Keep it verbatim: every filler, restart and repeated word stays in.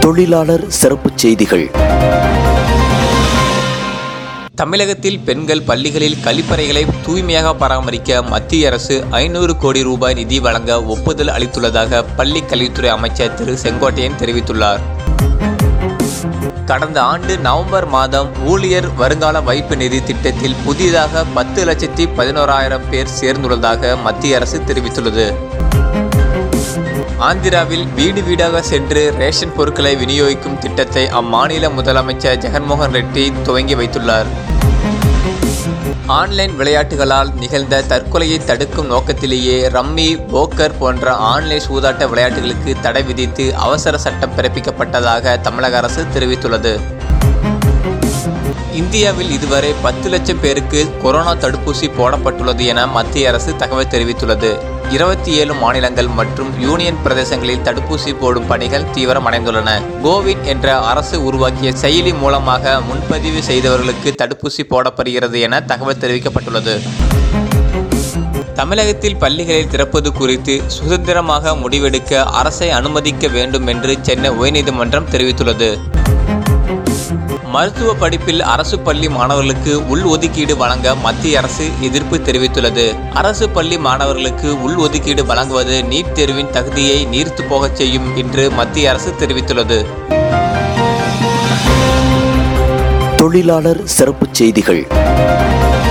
தொழிலாளர் சிறப்புச் செய்திகள். தமிழகத்தில் பெண்கள் பள்ளிகளில் கழிப்பறைகளை தூய்மையாக பராமரிக்க மத்திய அரசு ஐநூறு கோடி ரூபாய் நிதி வழங்க ஒப்புதல் அளித்துள்ளதாக பள்ளி கல்வித்துறை அமைச்சர் திரு செங்கோட்டையன் தெரிவித்துள்ளார். கடந்த ஆண்டு நவம்பர் மாதம் ஊழியர் வருங்கால வைப்பு நிதி திட்டத்தில் புதிதாக பத்து லட்சத்தி பதினோராயிரம் பேர் சேர்ந்துள்ளதாக மத்திய அரசு தெரிவித்துள்ளது. ஆந்திராவில் வீடு வீடாக சென்று ரேஷன் பொருட்களை விநியோகிக்கும் திட்டத்தை அம்மாநில முதலமைச்சர் ஜெகன்மோகன் ரெட்டி துவங்கி வைத்துள்ளார். ஆன்லைன் விளையாட்டுகளால் நிகழ்ந்த தற்கொலையை தடுக்கும் நோக்கத்திலேயே ரம்மி, போக்கர் போன்ற ஆன்லைன் சூதாட்ட விளையாட்டுகளுக்கு தடை விதித்து அவசர சட்டம் பிறப்பிக்கப்பட்டதாக தமிழக அரசு தெரிவித்துள்ளது. இந்தியாவில் இதுவரை பத்து லட்சம் பேருக்கு கொரோனா தடுப்பூசி போடப்பட்டுள்ளது என மத்திய அரசு தகவல் தெரிவித்துள்ளது. இருபத்தி ஏழு மாநிலங்கள் மற்றும் யூனியன் பிரதேசங்களில் தடுப்பூசி போடும் பணிகள் தீவிரமடைந்துள்ளன. கோவின் என்ற அரசு உருவாக்கிய செயலி மூலமாக முன்பதிவு செய்தவர்களுக்கு தடுப்பூசி போடப்படுகிறது என தகவல் தெரிவிக்கப்பட்டுள்ளது. தமிழகத்தில் பள்ளிகளை திறப்பது குறித்து சுதந்திரமாக முடிவெடுக்க அரசை அனுமதிக்க வேண்டும் என்று சென்னை உயர்நீதிமன்றம் தெரிவித்துள்ளது. மருத்துவ படிப்பில் அரசு பள்ளி மாணவர்களுக்கு உள் ஒதுக்கீடு வழங்க மத்திய அரசு எதிர்ப்பு தெரிவித்துள்ளது. அரசு பள்ளி மாணவர்களுக்கு உள் ஒதுக்கீடு வழங்குவது நீட் தேர்வின் தகுதியை நீர்த்து போகச் செய்யும் என்று மத்திய அரசு தெரிவித்துள்ளது. தொழிலாளர் சிறப்புச் செய்திகள்.